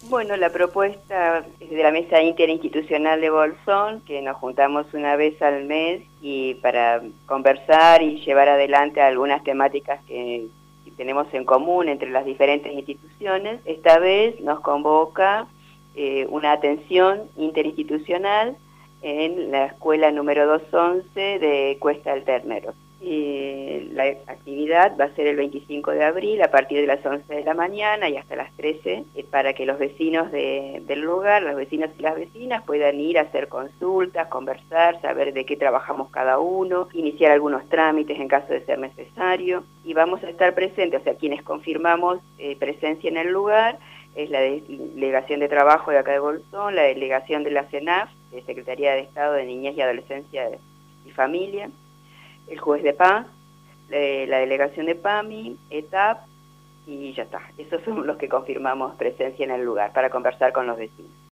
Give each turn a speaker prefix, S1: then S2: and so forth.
S1: Bueno, la propuesta es de la Mesa Interinstitucional de Bolsón, que nos juntamos una vez al mes y para conversar y llevar adelante algunas temáticas que tenemos en común entre las diferentes instituciones. Esta vez nos convoca una atención interinstitucional en la escuela número 211 de Cuesta del Ternero. La actividad va a ser el 25 de abril a partir de las 11 de la mañana y hasta las 13 para que los vecinos del lugar, los vecinos y las vecinas puedan ir a hacer consultas, conversar, saber de qué trabajamos cada uno, iniciar algunos trámites en caso de ser necesario. Y vamos a estar presentes, o sea, quienes confirmamos presencia en el lugar, es la Delegación de Trabajo de acá de Bolsón, la Delegación de la CENAF, de Secretaría de Estado de Niñez y Adolescencia y Familia, el juez de paz, la delegación de PAMI, ETAP, y ya está. Esos son los que confirmamos presencia en el lugar para conversar con los vecinos.